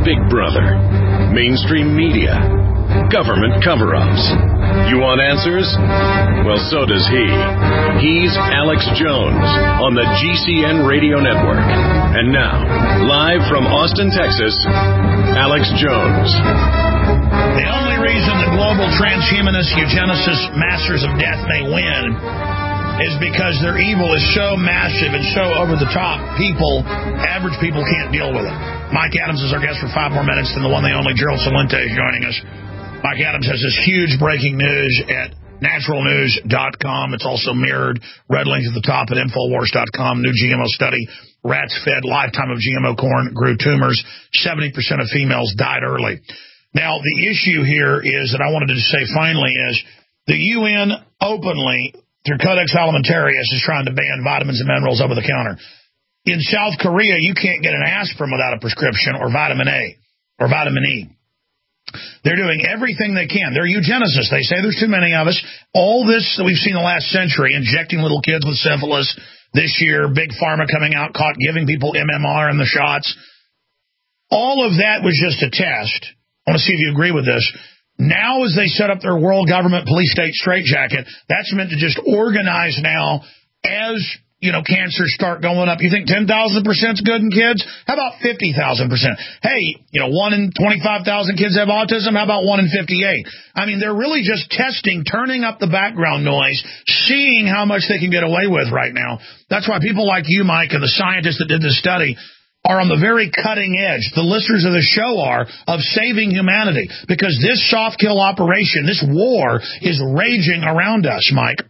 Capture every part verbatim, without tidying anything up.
Big Brother, mainstream media, government cover-ups. You want answers? Well, so does he. He's Alex Jones on the G C N Radio Network. And now, live from Austin, Texas, Alex Jones. The only reason the global transhumanists, eugenicists, masters of death may win is because their evil is so massive and so over the top, people, average people, can't deal with it. Mike Adams is our guest for five more minutes, and the one, the only Gerald Celente is joining us. Mike Adams has this huge breaking news at natural news dot com. It's also mirrored, red link at the top at infowars dot com. New G M O study, rats fed lifetime of G M O corn grew tumors. seventy percent of females died early. Now, the issue here is that I wanted to say finally is the U N openly, through Codex Alimentarius, is trying to ban vitamins and minerals over the counter. In South Korea, you can't get an aspirin without a prescription or vitamin A or vitamin E. They're doing everything they can. They're eugenicists. They say there's too many of us. All this that we've seen the last century, injecting little kids with syphilis. This year, Big Pharma coming out, caught giving people M M R in the shots. All of that was just a test. I want to see if you agree with this. Now, as they set up their world government police state straitjacket, that's meant to just organize now as, you know, cancers start going up. You think ten thousand percent is good in kids? How about fifty thousand percent? Hey, you know, one in twenty-five thousand kids have autism. How about one in fifty-eight? I mean, they're really just testing, turning up the background noise, seeing how much they can get away with right now. That's why people like you, Mike, and the scientists that did this study are on the very cutting edge. The listeners of the show are of saving humanity, because this soft kill operation, this war is raging around us, Mike.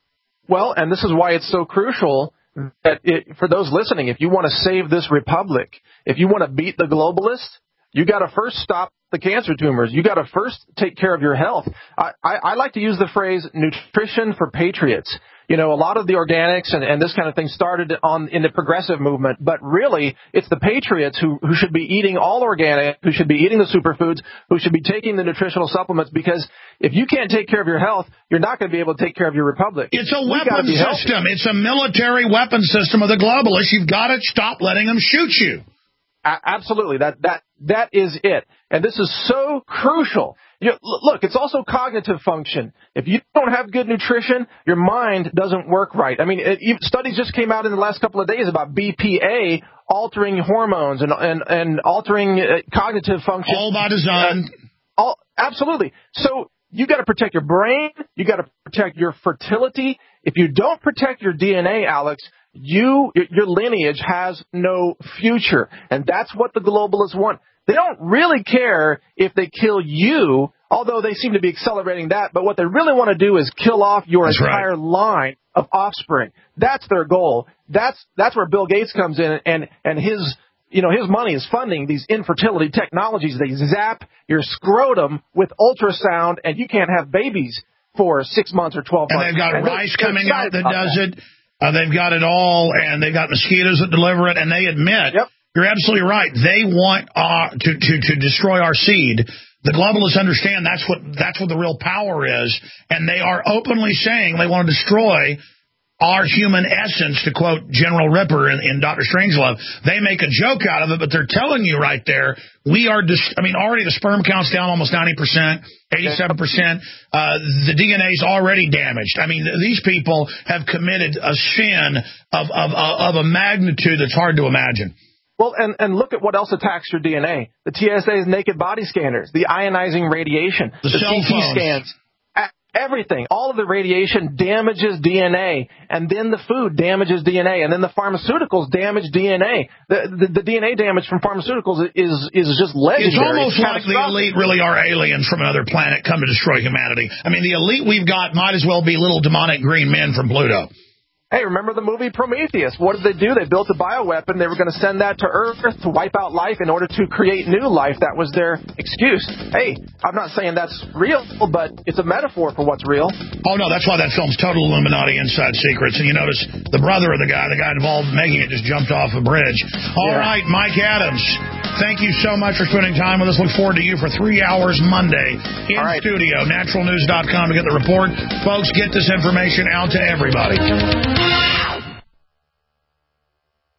Well, and this is why it's so crucial that it, for those listening, if you want to save this republic, if you want to beat the globalists, you got to first stop the cancer tumors. You got to first take care of your health. I, I, I like to use the phrase nutrition for patriots. You know, a lot of the organics and, and this kind of thing started on in the progressive movement, but really it's the patriots who, who should be eating all organic, who should be eating the superfoods, who should be taking the nutritional supplements, because if you can't take care of your health, you're not going to be able to take care of your republic. It's a weapon system. It's a military weapon system of the globalists. You've got to stop letting them shoot you. A- absolutely. That, that, that is it. And this is so crucial. You, look, it's also cognitive function. If you don't have good nutrition, your mind doesn't work right. I mean, it, studies just came out in the last couple of days about B P A altering hormones and and, and altering uh, cognitive function. All by design. Uh, all, absolutely. So you got to protect your brain. You got to protect your fertility. If you don't protect your D N A, Alex, you your lineage has no future. And that's what the globalists want. They don't really care if they kill you, although they seem to be accelerating that. But what they really want to do is kill off your that's entire right. line of offspring. That's their goal. That's that's where Bill Gates comes in, and and his you know his money is funding these infertility technologies. They zap your scrotum with ultrasound, and you can't have babies for six months or twelve and months. They've got and rice they're, coming they're out that does that. it. Uh, they've got it all, and they've got mosquitoes that deliver it, and they admit. Yep. You're absolutely right. They want uh, to, to to destroy our seed. The globalists understand that's what that's what the real power is, and they are openly saying they want to destroy our human essence, to quote General Ripper in, in Doctor Strangelove. They make a joke out of it, but they're telling you right there, we are, dis- I mean, already the sperm count's down almost ninety percent, eighty-seven percent. Uh, the D N A is already damaged. I mean, th- these people have committed a sin of, of, of a magnitude that's hard to imagine. Well, and, and look at what else attacks your D N A. The T S A's naked body scanners, the ionizing radiation, the, the cell C T phones. scans, everything. All of the radiation damages D N A, and then the food damages D N A, and then the pharmaceuticals damage D N A. The, the, the D N A damage from pharmaceuticals is is just legendary. It's almost it's like the elite really are aliens from another planet come to destroy humanity. I mean, the elite we've got might as well be little demonic green men from Pluto. Hey, remember the movie Prometheus? What did they do? They built a bioweapon. They were going to send that to Earth to wipe out life in order to create new life. That was their excuse. Hey, I'm not saying that's real, but it's a metaphor for what's real. Oh, no, that's why that film's total Illuminati Inside Secrets. And you notice the brother of the guy, the guy involved in making it, just jumped off a bridge. All yeah. right, Mike Adams, thank you so much for spending time with us. Look forward to you for three hours Monday in right. studio, natural news dot com to get the report. Folks, get this information out to everybody.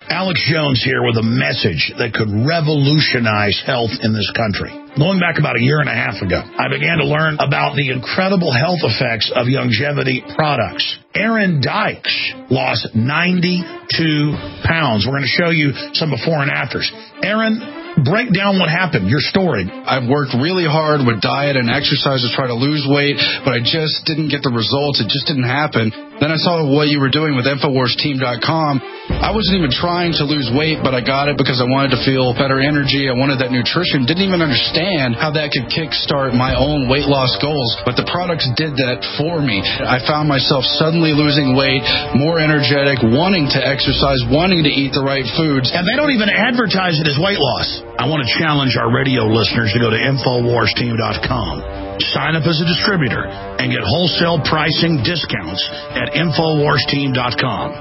Alex Jones here with a message that could revolutionize health in this country. Going back about a year and a half ago, I began to learn about the incredible health effects of longevity products. Aaron Dykes lost ninety-two pounds. We're going to show you some before and afters. Aaron, break down what happened, your story. I've worked really hard with diet and exercise to try to lose weight, but I just didn't get the results. It just didn't happen. Then I saw what you were doing with Infowars Team dot com. I wasn't even trying to lose weight, but I got it because I wanted to feel better energy. I wanted that nutrition. Didn't even understand how that could kickstart my own weight loss goals, but the products did that for me. I found myself suddenly losing weight, more energetic, wanting to exercise, wanting to eat the right foods. And they don't even advertise it as weight loss. I want to challenge our radio listeners to go to Infowars Team dot com. Sign up as a distributor and get wholesale pricing discounts at Infowars Team dot com.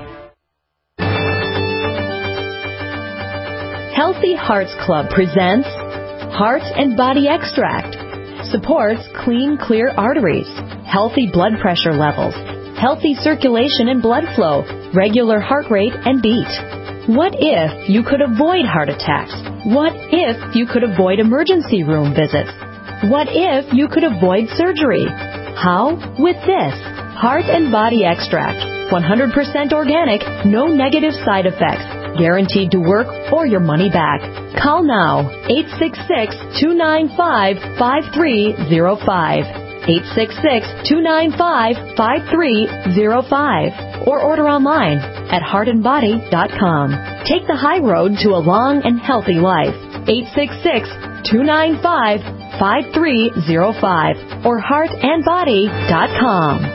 Healthy Hearts Club presents Heart and Body Extract. Supports clean, clear arteries, healthy blood pressure levels, healthy circulation and blood flow, regular heart rate and beat. What if you could avoid heart attacks? What if you could avoid emergency room visits? What if you could avoid surgery? How? With this Heart and Body Extract. one hundred percent organic, no negative side effects. Guaranteed to work or your money back. Call now, eight six six, two nine five, five three zero five. eight six six, two nine five, five three zero five. Or order online at heart and body dot com. Take the high road to a long and healthy life. eight six six, two nine five, five three zero five or heart and body dot com.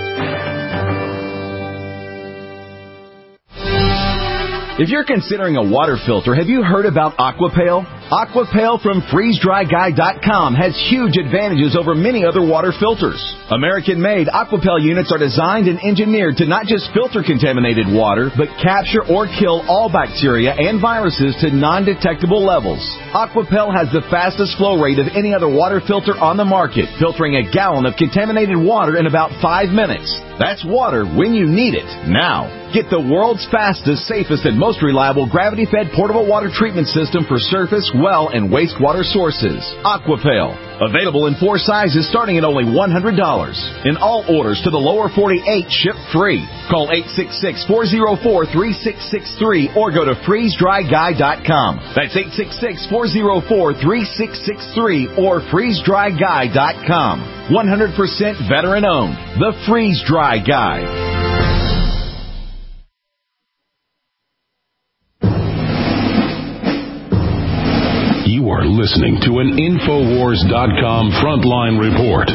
If you're considering a water filter, have you heard about Aquapale? Aquapale from freeze dry guy dot com has huge advantages over many other water filters. American-made Aquapale units are designed and engineered to not just filter contaminated water, but capture or kill all bacteria and viruses to non-detectable levels. Aquapale has the fastest flow rate of any other water filter on the market, filtering a gallon of contaminated water in about five minutes. That's water when you need it, now. Get the world's fastest, safest, and most reliable gravity-fed portable water treatment system for surface, well, and wastewater sources. Aquapale. Available in four sizes starting at only one hundred dollars. In all orders to the lower forty-eight, ship free. Call eight six six, four zero four, three six six three or go to freeze dry guy dot com. That's eight six six, four zero four, three six six three or freeze dry guy dot com. one hundred percent veteran-owned. The Freeze Dry Guy. You are listening to an Infowars dot com frontline report.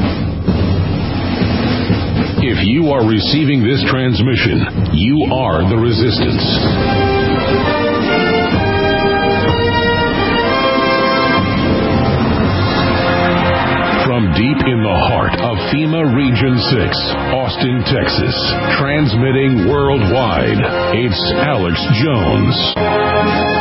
If you are receiving this transmission, you are the resistance. From deep in the heart of FEMA Region six, Austin, Texas, transmitting worldwide, it's Alex Jones.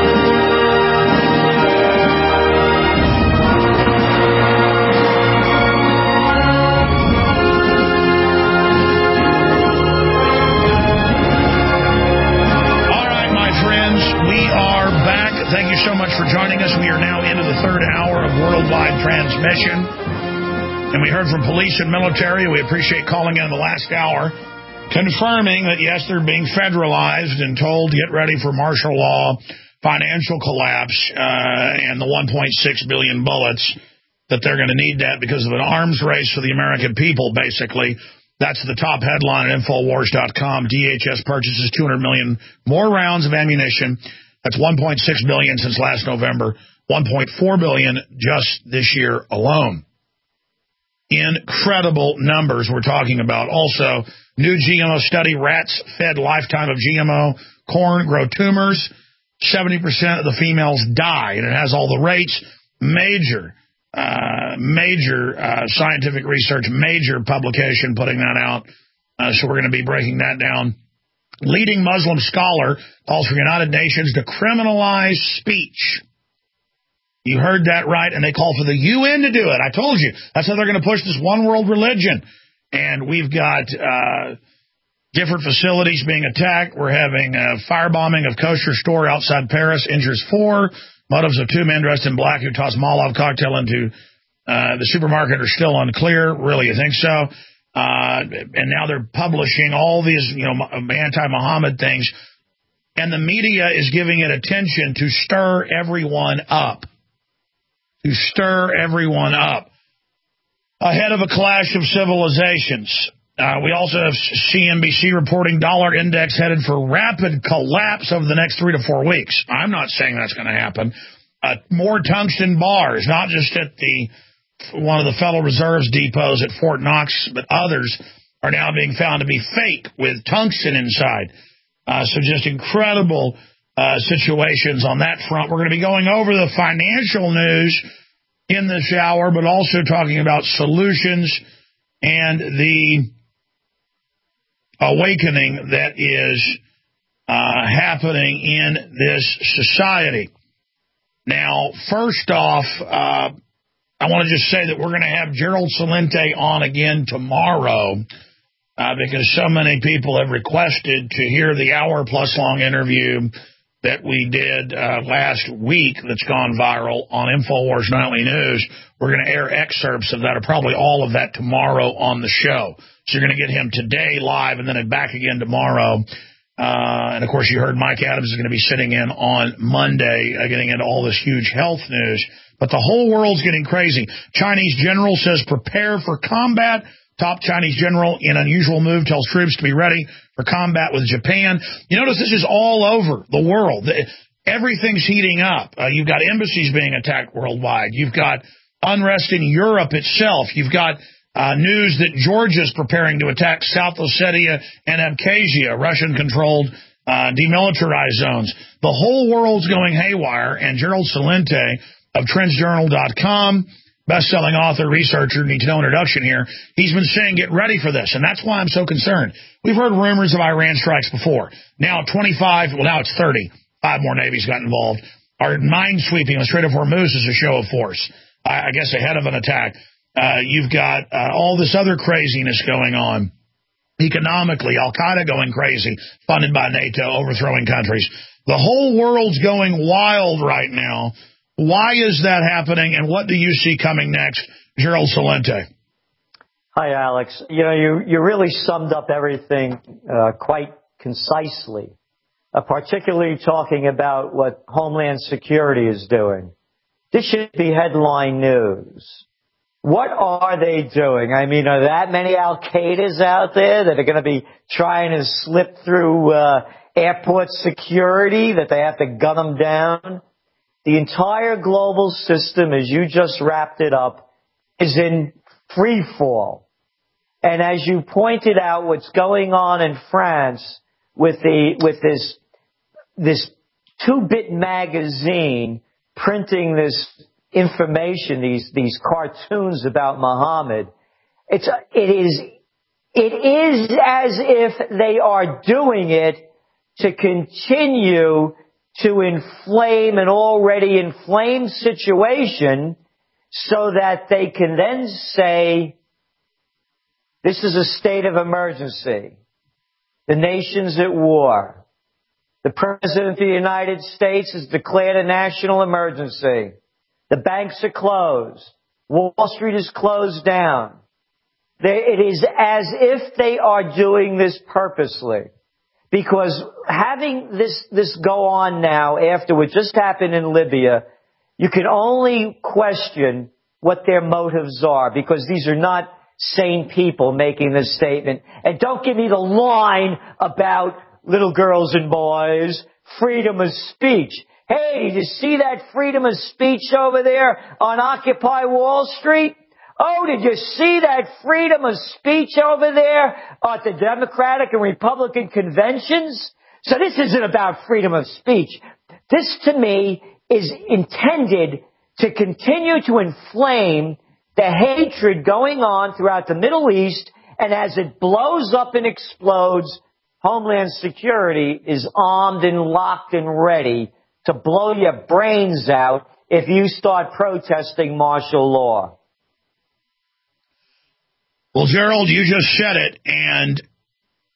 Thank you so much for joining us. We are now into the third hour of worldwide transmission. And we heard from police and military. We appreciate calling in the last hour, confirming that, yes, they're being federalized and told to get ready for martial law, financial collapse, uh, and the one point six billion bullets, that they're going to need that because of an arms race for the American people, basically. That's the top headline at Infowars dot com. D H S purchases two hundred million more rounds of ammunition. That's one point six billion dollars since last November, one point four billion dollars just this year alone. Incredible numbers we're talking about. Also, new G M O study, rats fed lifetime of G M O corn grow tumors. seventy percent of the females die, and it has all the rates. Major, uh, major uh, scientific research, major publication putting that out. Uh, so we're going to be breaking that down. Leading Muslim scholar calls for United Nations to criminalize speech. You heard that right, and they call for the U N to do it. I told you. That's how they're going to push this one world religion. And we've got uh, Different facilities being attacked. We're having a firebombing of kosher store outside Paris, injures four. Motives of two men dressed in black who tossed Molotov cocktail into uh, the supermarket are still unclear. Really, you think so? Uh, and now they're publishing all these, you know, anti-Muhammad things. And the media is giving it attention to stir everyone up. To stir everyone up. Ahead of a clash of civilizations. Uh, we also have C N B C reporting dollar index headed for rapid collapse over the next three to four weeks. I'm not saying that's going to happen. Uh, more tungsten bars, not just at the one of the Federal Reserve's depots at Fort Knox, but others are now being found to be fake with tungsten inside. Uh, so just incredible uh, situations on that front. We're going to be going over the financial news in this hour, but also talking about solutions and the awakening that is uh, happening in this society. Now, first off, uh, I want to just say that we're going to have Gerald Celente on again tomorrow uh, because so many people have requested to hear the hour-plus-long interview that we did uh, last week that's gone viral on InfoWars Nightly News. We're going to air excerpts of that, or probably all of that, tomorrow on the show. So you're going to get him today live and then back again tomorrow. Uh, and, of course, you heard Mike Adams is going to be sitting in on Monday uh, getting into all this huge health news. But the whole world's getting crazy. Chinese general says prepare for combat. Top Chinese general in unusual move tells troops to be ready for combat with Japan. You notice this is all over the world. Everything's heating up. Uh, you've got embassies being attacked worldwide. You've got unrest in Europe itself. You've got uh, news that Georgia's preparing to attack South Ossetia and Abkhazia, Russian-controlled uh, demilitarized zones. The whole world's going haywire, and Gerald Celente of Trends Journal dot com, best-selling author, researcher, need to know introduction here. He's been saying get ready for this, and that's why I'm so concerned. We've heard rumors of Iran strikes before. Now twenty-five, well, now it's thirty. Five more navies got involved. Our mine-sweeping on the Strait of Hormuz is a show of force, I, I guess ahead of an attack. Uh, you've got uh, all this other craziness going on. Economically, Al-Qaeda going crazy, funded by NATO, overthrowing countries. The whole world's going wild right now. Why is that happening, and what do you see coming next? Gerald Celente. Hi, Alex. You know, you, you really summed up everything uh, quite concisely, uh, particularly talking about what Homeland Security is doing. This should be headline news. What are they doing? I mean, are that many Al-Qaedas out there that are going to be trying to slip through uh, airport security, that they have to gun them down? The entire global system, as you just wrapped it up, is in free fall. And as you pointed out, what's going on in France with the with this this two-bit magazine printing this information, these these cartoons about Muhammad, it's it is it is as if they are doing it to continue to inflame an already inflamed situation so that they can then say, this is a state of emergency. The nation's at war. The President of the United States has declared a national emergency. The banks are closed. Wall Street is closed down. They, it is as if they are doing this purposely. Because having this, this go on now after what just happened in Libya, you can only question what their motives are, because these are not sane people making this statement. And don't give me the line about little girls and boys, freedom of speech. Hey, did you see that freedom of speech over there on Occupy Wall Street? Oh, did you see that freedom of speech over there at the Democratic and Republican conventions? So this isn't about freedom of speech. This, to me, is intended to continue to inflame the hatred going on throughout the Middle East, and as it blows up and explodes, Homeland Security is armed and locked and ready to blow your brains out if you start protesting martial law. Well, Gerald, you just said it, and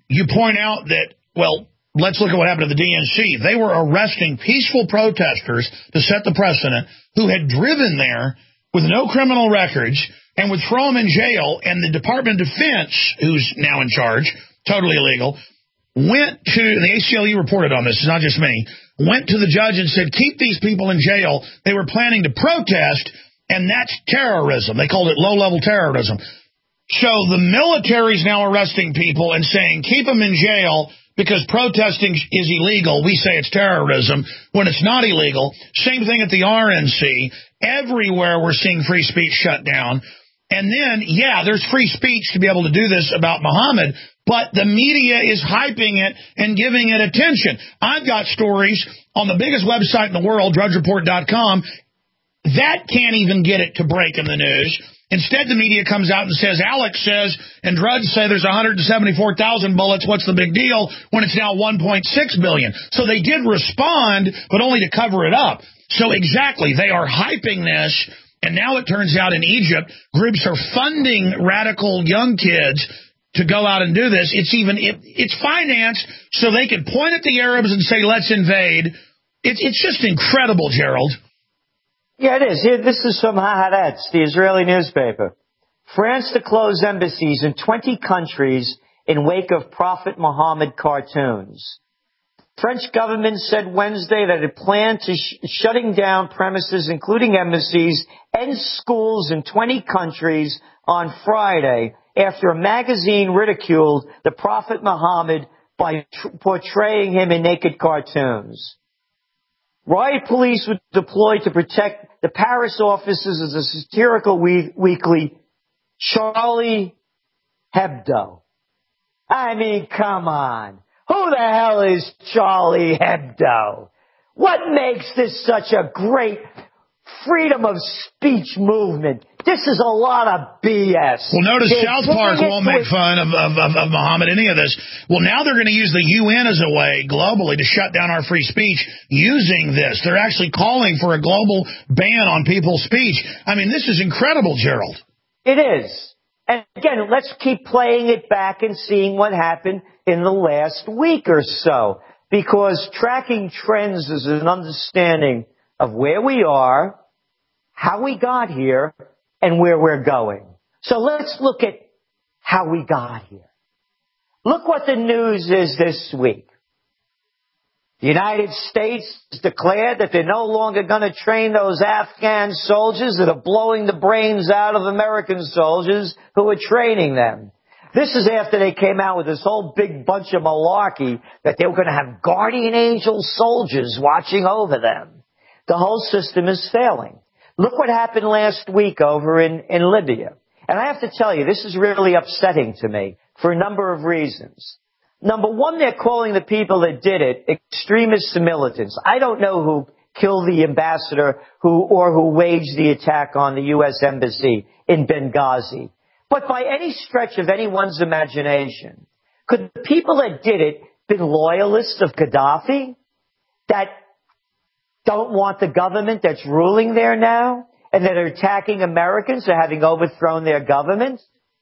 you point out that, well, let's look at what happened to the D N C. They were arresting peaceful protesters to set the precedent who had driven there with no criminal records and would throw them in jail. And the Department of Defense, who's now in charge, totally illegal, went to, and the A C L U reported on this, it's not just me, went to the judge and said, keep these people in jail. They were planning to protest, and that's terrorism. They called it low-level terrorism. So the military's now arresting people and saying, keep them in jail because protesting is illegal. We say it's terrorism when it's not illegal. Same thing at the R N C. Everywhere we're seeing free speech shut down. And then, yeah, there's free speech to be able to do this about Muhammad, but the media is hyping it and giving it attention. I've got stories on the biggest website in the world, drudge report dot com. That can't even get it to break in the news. Instead, the media comes out and says, Alex says, and Drudge say there's one hundred seventy-four thousand bullets. What's the big deal when it's now one point six billion? So they did respond, but only to cover it up. So exactly, they are hyping this. And now it turns out in Egypt, groups are funding radical young kids to go out and do this. It's even it, it's financed so they can point at the Arabs and say, let's invade. It's it's just incredible, Gerald. Yeah, it is. Here, this is from Haaretz, the Israeli newspaper. France to close embassies in twenty countries in wake of Prophet Muhammad cartoons. French government said Wednesday that it planned to sh- shutting down premises, including embassies and schools in twenty countries on Friday after a magazine ridiculed the Prophet Muhammad by tr- portraying him in naked cartoons. Riot police were deployed to protect the Paris offices of the satirical we- weekly Charlie Hebdo. I mean, come on. Who the hell is Charlie Hebdo? What makes this such a great freedom of speech movement? This is a lot of B S. Well, notice They're South Park won't make fun of, of, of, of Muhammad, any of this. Well, now they're going to use the U N as a way globally to shut down our free speech using this. They're actually calling for a global ban on people's speech. I mean, this is incredible, Gerald. It is. And again, let's keep playing it back and seeing what happened in the last week or so. Because tracking trends is an understanding of where we are, how we got here, and where we're going. So let's look at how we got here. Look what the news is this week. The United States has declared that they're no longer going to train those Afghan soldiers that are blowing the brains out of American soldiers who are training them. This is after they came out with this whole big bunch of malarkey that they were going to have guardian angel soldiers watching over them. The whole system is failing. Look what happened last week over in, in Libya. And I have to tell you, this is really upsetting to me for a number of reasons. Number one, they're calling the people that did it extremists and militants. I don't know who killed the ambassador who or who waged the attack on the U S embassy in Benghazi. But by any stretch of anyone's imagination, could the people that did it been loyalists of Gaddafi that don't want the government that's ruling there now and that are attacking Americans for having overthrown their government?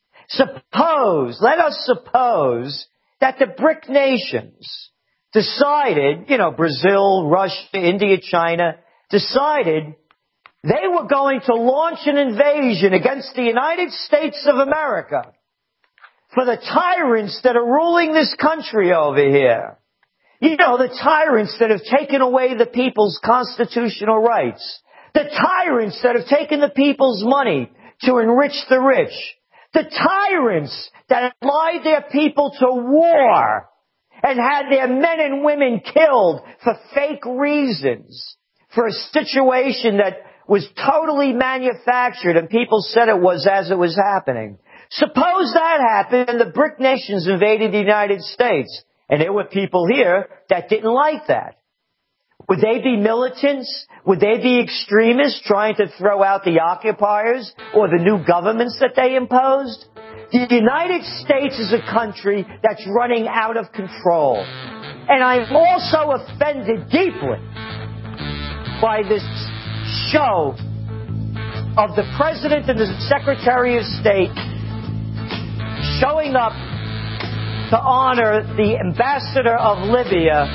Suppose, let us suppose that the BRIC nations decided, you know, Brazil, Russia, India, China, decided they were going to launch an invasion against the United States of America for the tyrants that are ruling this country over here. You know, the tyrants that have taken away the people's constitutional rights. The tyrants that have taken the people's money to enrich the rich. The tyrants that lied their people to war and had their men and women killed for fake reasons, for a situation that was totally manufactured and people said it was as it was happening. Suppose that happened and the BRIC nations invaded the United States and there were people here that didn't like that. Would they be militants? Would they be extremists trying to throw out the occupiers or the new governments that they imposed? The United States is a country that's running out of control. And I'm also offended deeply by this show of the President and the Secretary of State showing up to honor the ambassador of Libya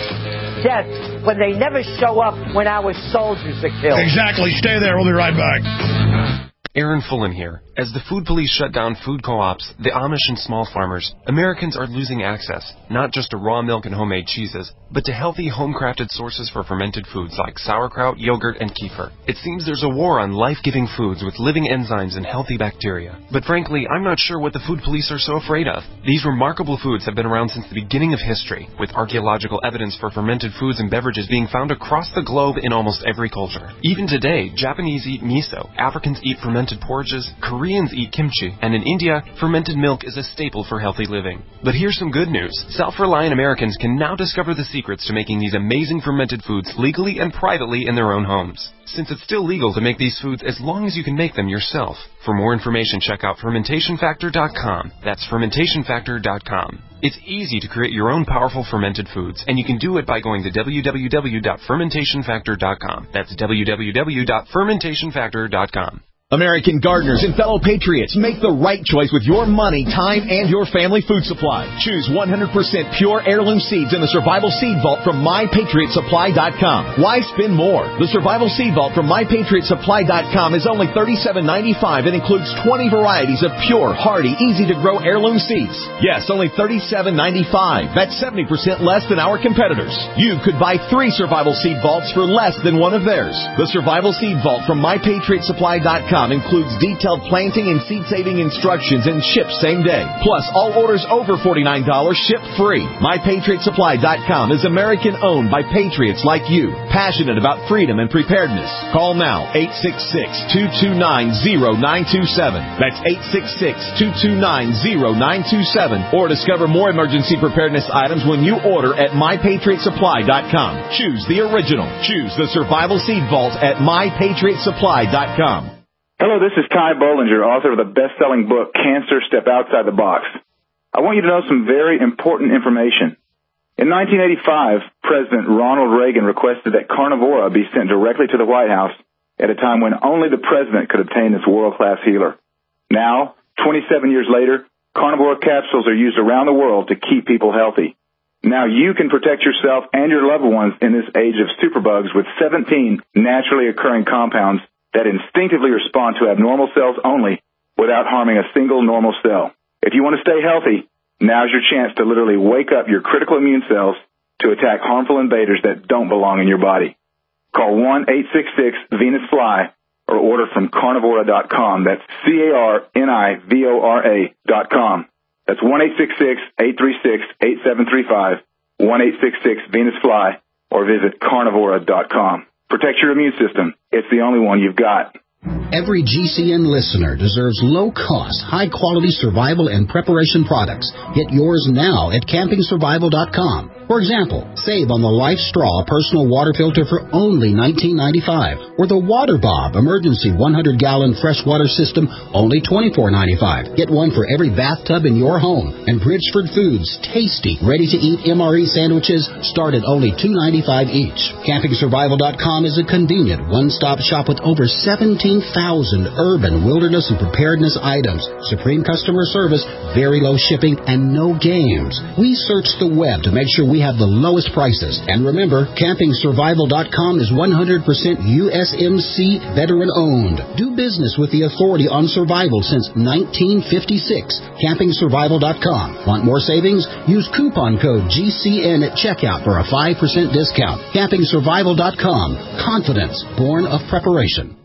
death when they never show up when our soldiers are killed. Exactly. Stay there. We'll be right back. Aaron Fullen here. As the food police shut down food co-ops, the Amish and small farmers, Americans are losing access, not just to raw milk and homemade cheeses, but to healthy home-crafted sources for fermented foods like sauerkraut, yogurt, and kefir. It seems there's a war on life-giving foods with living enzymes and healthy bacteria. But frankly, I'm not sure what the food police are so afraid of. These remarkable foods have been around since the beginning of history, with archaeological evidence for fermented foods and beverages being found across the globe in almost every culture. Even today, Japanese eat miso, Africans eat fermented porridges, Koreans eat kimchi, and in India, fermented milk is a staple for healthy living. But here's some good news. Self-reliant Americans can now discover the secrets to making these amazing fermented foods legally and privately in their own homes, since it's still legal to make these foods as long as you can make them yourself. For more information, check out fermentation factor dot com. That's fermentation factor dot com. It's easy to create your own powerful fermented foods, and you can do it by going to w w w dot fermentation factor dot com. That's w w w dot fermentation factor dot com. American gardeners and fellow patriots, make the right choice with your money, time, and your family food supply. Choose one hundred percent pure heirloom seeds in the Survival Seed Vault from my patriot supply dot com. Why spend more? The Survival Seed Vault from my patriot supply dot com is only thirty-seven ninety-five and includes twenty varieties of pure, hardy, easy-to-grow heirloom seeds. Yes, only thirty-seven ninety-five. That's seventy percent less than our competitors. You could buy three Survival Seed Vaults for less than one of theirs. The Survival Seed Vault from my patriot supply dot com includes detailed planting and seed-saving instructions and ships same day. Plus, all orders over forty-nine dollars ship free. my patriot supply dot com is American-owned by patriots like you, passionate about freedom and preparedness. Call now, eight six six, two two nine, zero nine two seven. That's eight six six, two two nine, zero nine two seven. Or discover more emergency preparedness items when you order at my patriot supply dot com. Choose the original. Choose the Survival Seed Vault at my patriot supply dot com. Hello, this is Ty Bollinger, author of the best-selling book, Cancer, Step Outside the Box. I want you to know some very important information. In nineteen eighty-five, President Ronald Reagan requested that Carnivora be sent directly to the White House at a time when only the president could obtain this world-class healer. Now, twenty-seven years later, Carnivora capsules are used around the world to keep people healthy. Now you can protect yourself and your loved ones in this age of superbugs with seventeen naturally occurring compounds that instinctively respond to abnormal cells only without harming a single normal cell. If you want to stay healthy, now's your chance to literally wake up your critical immune cells to attack harmful invaders that don't belong in your body. Call one eight six six Venus Fly or order from carnivora dot com. That's C A R N I V O R A dot com. That's one eight six six, eight three six, eight seven three five, one eight six six Venus Fly, or visit carnivora dot com. Protect your immune system. It's the only one you've got. Every G C N listener deserves low-cost, high-quality survival and preparation products. Get yours now at camping survival dot com. For example, save on the Life Straw personal water filter for only nineteen ninety-five dollars, or the Water Bob emergency one hundred gallon freshwater system, only twenty-four ninety-five dollars. Get one for every bathtub in your home. And Bridgeford Foods tasty, ready-to-eat M R E sandwiches start at only two ninety-five each. camping survival dot com is a convenient one-stop shop with over seventeen thousand urban, wilderness, and preparedness items. Supreme customer service, very low shipping, and no games. We search the web to make sure we have the lowest prices. And remember, camping survival dot com is one hundred percent U S M C veteran-owned. Do business with the authority on survival since nineteen fifty-six. camping survival dot com. Want more savings? Use coupon code G C N at checkout for a five percent discount. camping survival dot com. Confidence born of preparation.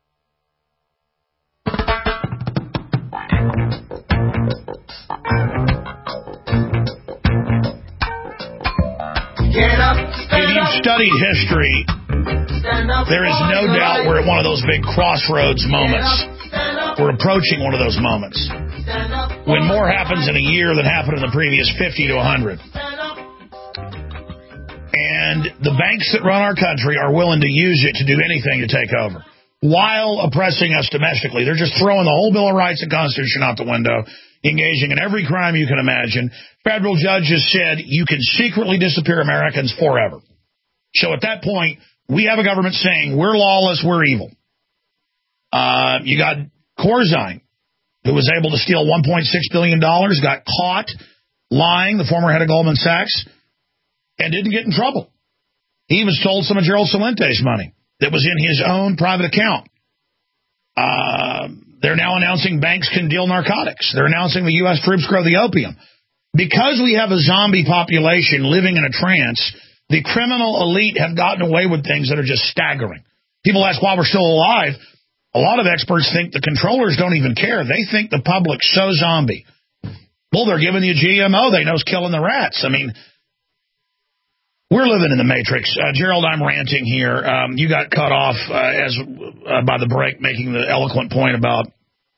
If you've studied history, there is no doubt we're at one of those big crossroads moments. We're approaching one of those moments when more happens in a year than happened in the previous fifty to one hundred. And the banks that run our country are willing to use it to do anything to take over, while oppressing us domestically. They're just throwing the whole Bill of Rights and Constitution out the window, engaging in every crime you can imagine. Federal judges said you can secretly disappear Americans forever. So at that point, we have a government saying we're lawless, we're evil. Uh, you got Corzine, who was able to steal one point six billion dollars, got caught, lying, the former head of Goldman Sachs, and didn't get in trouble. He even stole some of Gerald Salente's money that was in his own private account. Uh, they're now announcing banks can deal narcotics. They're announcing the U S troops grow the opium. Because we have a zombie population living in a trance, the criminal elite have gotten away with things that are just staggering. People ask why we're still alive. A lot of experts think the controllers don't even care. They think the public's so zombie. Well, they're giving you G M O. They know it's killing the rats. I mean, we're living in the Matrix. Uh, Gerald, I'm ranting here. Um, you got cut off uh, as uh, by the break, making the eloquent point about,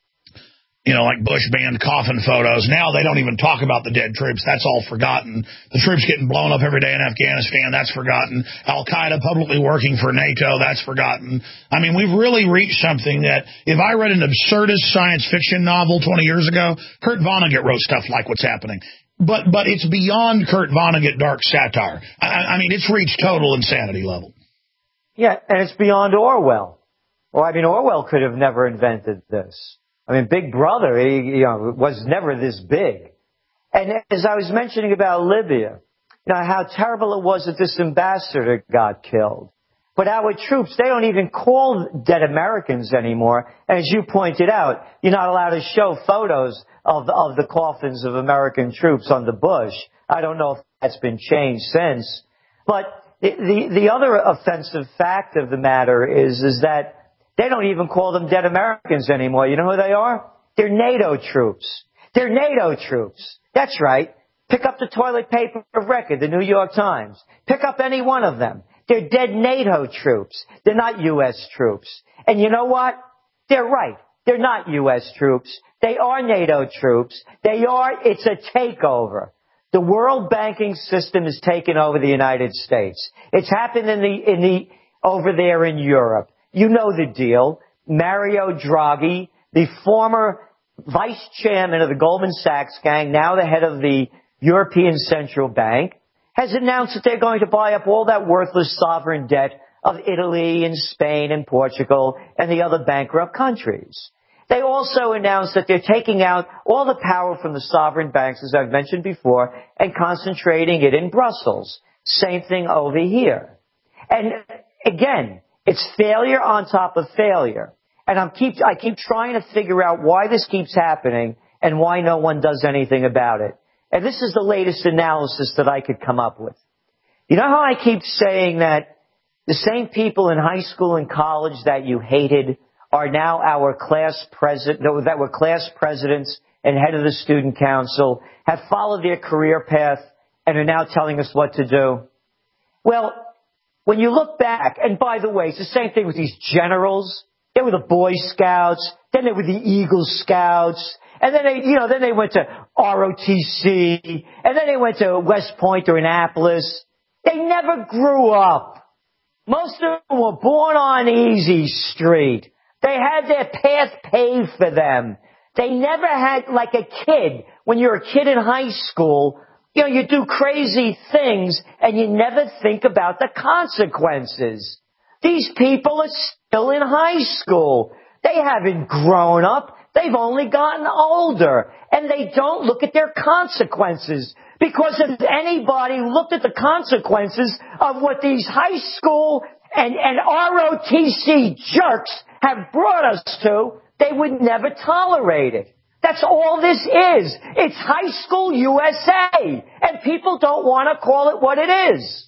you know, like Bush banned coffin photos. Now they don't even talk about the dead troops. That's all forgotten. The troops getting blown up every day in Afghanistan, that's forgotten. Al-Qaeda publicly working for NATO, that's forgotten. I mean, we've really reached something that if I read an absurdist science fiction novel twenty years ago, Kurt Vonnegut wrote stuff like what's happening. But but it's beyond Kurt Vonnegut dark satire. I, I mean, it's reached total insanity level. Yeah, and it's beyond Orwell. Well, I mean, Orwell could have never invented this. I mean, Big Brother, he, you know, was never this big. And as I was mentioning about Libya, you know, how terrible it was that this ambassador got killed. But our troops, they don't even call dead Americans anymore. And as you pointed out, you're not allowed to show photos of the, of the coffins of American troops under Bush. I don't know if that's been changed since. But the, the, the other offensive fact of the matter is, is that they don't even call them dead Americans anymore. You know who they are? They're NATO troops. They're NATO troops. That's right. Pick up the toilet paper of record, the New York Times. Pick up any one of them. They're dead NATO troops. They're not U S troops. And you know what? They're right. They're not U S troops. They are NATO troops. They are, it's a takeover. The world banking system has taken over the United States. It's happened in the, in the, over there in Europe. You know the deal. Mario Draghi, the former vice chairman of the Goldman Sachs gang, now the head of the European Central Bank, has announced that they're going to buy up all that worthless sovereign debt of Italy and Spain and Portugal and the other bankrupt countries. They also announced that they're taking out all the power from the sovereign banks, as I've mentioned before, and concentrating it in Brussels. Same thing over here. And again, it's failure on top of failure. And I'm keep, I keep trying to figure out why this keeps happening and why no one does anything about it. And this is the latest analysis that I could come up with. You know how I keep saying that the same people in high school and college that you hated are now our class president, that were class presidents and head of the student council, have followed their career path and are now telling us what to do? Well, when you look back, and by the way, it's the same thing with these generals. They were the Boy Scouts, then they were the Eagle Scouts, and then they, you know, then they went to R O T C, and then they went to West Point or Annapolis. They never grew up. Most of them were born on Easy Street. They had their path paved for them. They never had, like a kid, when you're a kid in high school, you know, you do crazy things and you never think about the consequences. These people are still in high school. They haven't grown up. They've only gotten older. And they don't look at their consequences. Because if anybody looked at the consequences of what these high school and, and R O T C jerks have brought us to, they would never tolerate it. That's all this is. It's high school U S A. And people don't want to call it what it is.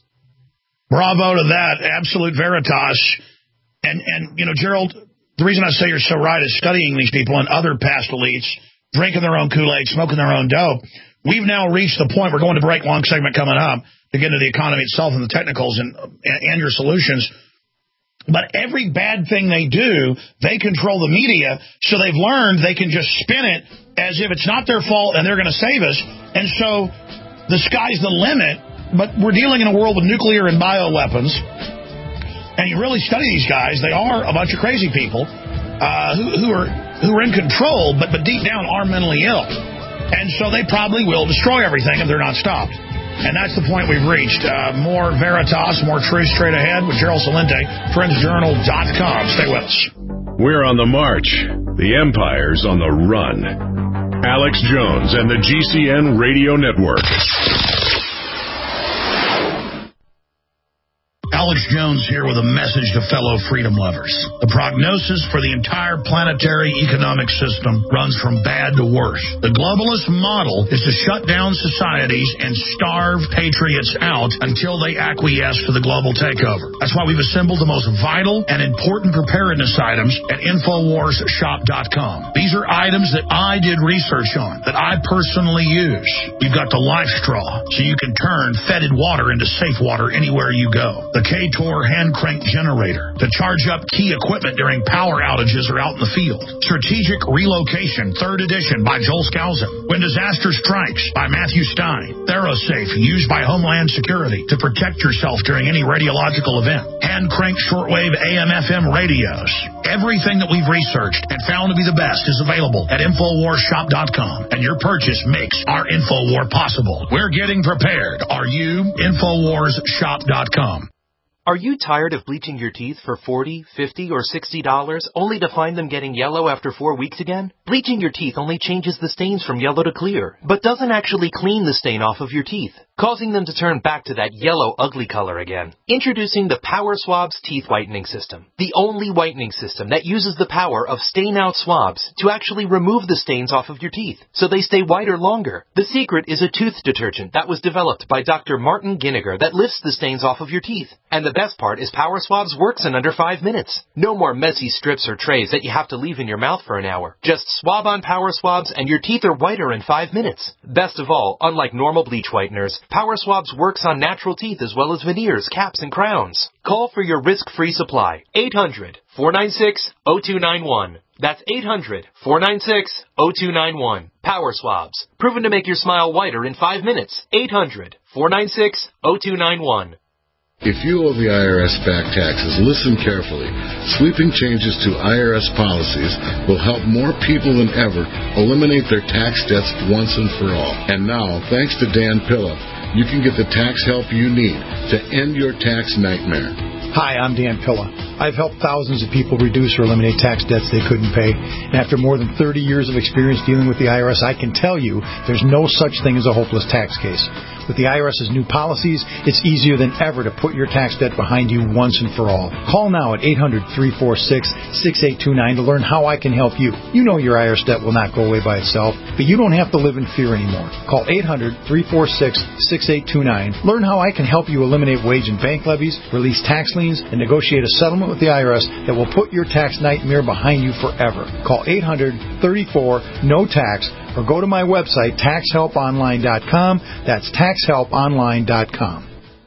Bravo to that. Absolute veritas. And, and you know, Gerald, the reason I say you're so right is studying these people and other past elites, drinking their own Kool-Aid, smoking their own dope. We've now reached the point, we're going to break, long segment coming up, to get into the economy itself and the technicals and, and your solutions. But every bad thing they do, they control the media, so they've learned they can just spin it as if it's not their fault and they're going to save us. And so the sky's the limit, but we're dealing in a world with nuclear and bioweapons. And you really study these guys, they are a bunch of crazy people uh, who, who are who are in control, but, but deep down are mentally ill. And so they probably will destroy everything if they're not stopped. And that's the point we've reached. Uh, more Veritas, more truth straight ahead with Gerald Celente, Friends Journal dot com. Stay with us. We're on the march. The empire's on the run. Alex Jones and the G C N Radio Network. Alex Jones here with a message to fellow freedom lovers. The prognosis for the entire planetary economic system runs from bad to worse. The globalist model is to shut down societies and starve patriots out until they acquiesce to the global takeover. That's why we've assembled the most vital and important preparedness items at Infowars Shop dot com. These are items that I did research on, that I personally use. You've got the Life Straw, so you can turn fetid water into safe water anywhere you go. The K-Tor hand crank generator to charge up key equipment during power outages or out in the field. Strategic Relocation, third edition by Joel Skousen. When Disaster Strikes by Matthew Stein. ThyroSafe, used by Homeland Security to protect yourself during any radiological event. Hand crank shortwave A M F M radios. Everything that we've researched and found to be the best is available at Infowars Shop dot com, and your purchase makes our Infowar possible. We're getting prepared. Are you? Infowars Shop dot com. Are you tired of bleaching your teeth for forty dollars, fifty dollars, or sixty dollars only to find them getting yellow after four weeks again? Bleaching your teeth only changes the stains from yellow to clear, but doesn't actually clean the stain off of your teeth, causing them to turn back to that yellow, ugly color again. Introducing the Power Swabs Teeth Whitening System, the only whitening system that uses the power of stain-out swabs to actually remove the stains off of your teeth, so they stay whiter longer. The secret is a tooth detergent that was developed by Doctor Martin Ginniger that lifts the stains off of your teeth. And the best part is Power Swabs works in under five minutes. No more messy strips or trays that you have to leave in your mouth for an hour. Just swab on Power Swabs and your teeth are whiter in five minutes. Best of all, unlike normal bleach whiteners, Power Swabs works on natural teeth as well as veneers, caps, and crowns. Call for your risk-free supply. eight hundred, four nine six, zero two nine one. That's eight hundred, four nine six, zero two nine one. Power Swabs. Proven to make your smile whiter in five minutes. eight hundred, four nine six, zero two nine one. If you owe the I R S back taxes, listen carefully. Sweeping changes to I R S policies will help more people than ever eliminate their tax debts once and for all. And now, thanks to Dan Pilla, you can get the tax help you need to end your tax nightmare. Hi, I'm Dan Pilla. I've helped thousands of people reduce or eliminate tax debts they couldn't pay. And after more than thirty years of experience dealing with the I R S, I can tell you there's no such thing as a hopeless tax case. With the I R S's new policies, it's easier than ever to put your tax debt behind you once and for all. Call now at eight hundred, three four six, six eight two nine to learn how I can help you. You know your I R S debt will not go away by itself, but you don't have to live in fear anymore. Call eight hundred, three four six, six eight two nine. Learn how I can help you eliminate wage and bank levies, release tax liens, and negotiate a settlement with the I R S that will put your tax nightmare behind you forever. Call eight hundred, thirty-four, no tax or go to my website, tax help online dot com. That's tax help online dot com.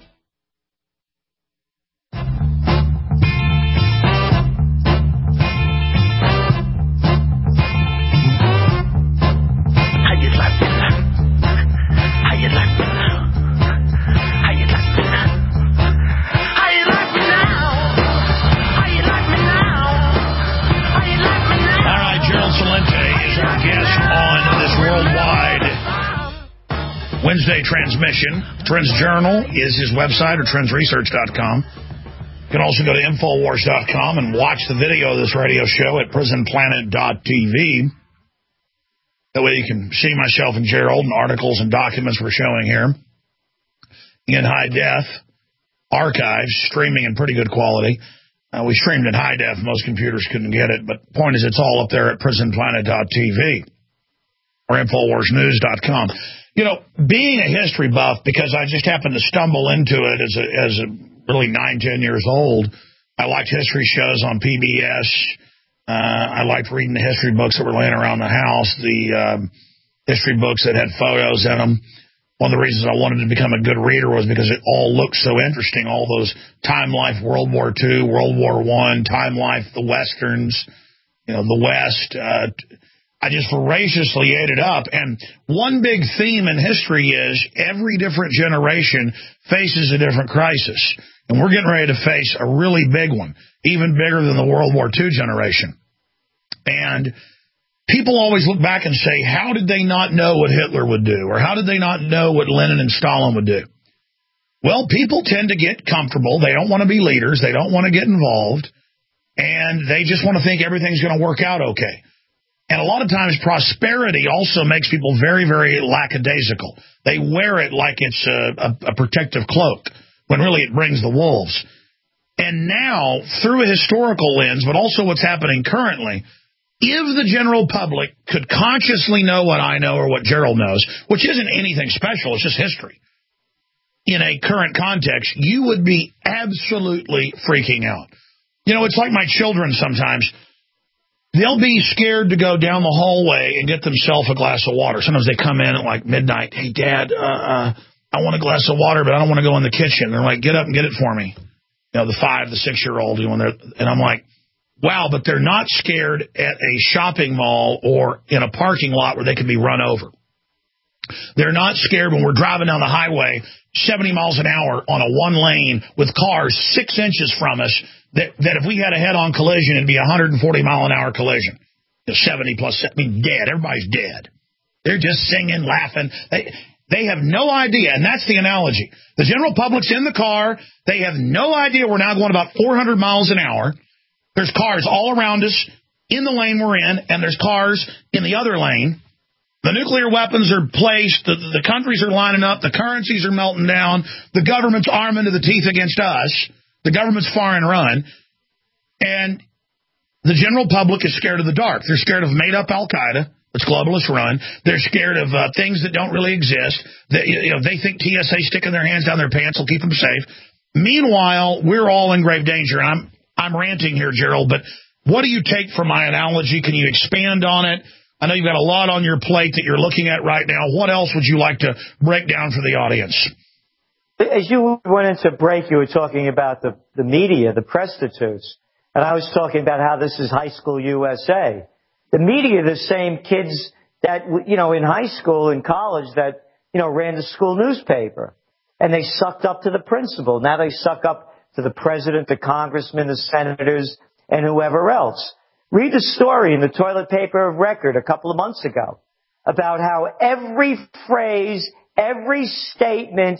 Wednesday transmission. Trends Journal is his website, or trends research dot com. You can also go to infowars dot com and watch the video of this radio show at prison planet dot t v. That way you can see myself and Gerald and articles and documents we're showing here in high def, archives, streaming in pretty good quality. Uh, we streamed in high def. Most computers couldn't get it, but the point is it's all up there at prison planet dot t v or infowars news dot com. You know, being a history buff, because I just happened to stumble into it as a, as a really nine, ten years old, I liked history shows on P B S. Uh, I liked reading the history books that were laying around the house, the um, history books that had photos in them. One of the reasons I wanted to become a good reader was because it all looked so interesting. All those Time Life, World War Two, World War One, Time Life, the Westerns, you know, the West. Uh, I just voraciously ate it up. And one big theme in history is every different generation faces a different crisis. And we're getting ready to face a really big one, even bigger than the World War Two generation. And people always look back and say, how did they not know what Hitler would do? Or how did they not know what Lenin and Stalin would do? Well, people tend to get comfortable. They don't want to be leaders. They don't want to get involved. And they just want to think everything's going to work out okay. And a lot of times prosperity also makes people very, very lackadaisical. They wear it like it's a, a, a protective cloak, when really it brings the wolves. And now, through a historical lens, but also what's happening currently, if the general public could consciously know what I know or what Gerald knows, which isn't anything special, it's just history, in a current context, you would be absolutely freaking out. You know, it's like my children sometimes. They'll be scared to go down the hallway and get themselves a glass of water. Sometimes they come in at like midnight. Hey, Dad, uh, uh, I want a glass of water, but I don't want to go in the kitchen. They're like, get up and get it for me. You know, the five, the six-year-old, you know, they're, and I'm like, wow, but they're not scared at a shopping mall or in a parking lot where they can be run over. They're not scared when we're driving down the highway seventy miles an hour on a one lane with cars six inches from us, that, that if we had a head-on collision, it'd be a one hundred forty mile an hour collision. seventy plus, I mean, dead. Everybody's dead. They're just singing, laughing. They, they have no idea, and that's the analogy. The general public's in the car. They have no idea we're now going about four hundred miles an hour. There's cars all around us in the lane we're in, and there's cars in the other lane. The nuclear weapons are placed. The, the countries are lining up. The currencies are melting down. The government's arming to the teeth against us. The government's far and run. And the general public is scared of the dark. They're scared of made-up Al-Qaeda. It's globalist run. They're scared of uh, things that don't really exist. They, you know, they think T S A sticking their hands down their pants will keep them safe. Meanwhile, we're all in grave danger. And I'm I'm ranting here, Gerald, but what do you take from my analogy? Can you expand on it? I know you've got a lot on your plate that you're looking at right now. What else would you like to break down for the audience? As you went into break, you were talking about the, the media, the prostitutes. And I was talking about how this is high school U S A. The media are the same kids that, you know, in high school and college that, you know, ran the school newspaper. And they sucked up to the principal. Now they suck up to the president, the congressmen, the senators, and whoever else. Read the story in the toilet paper of record a couple of months ago about how every phrase, every statement,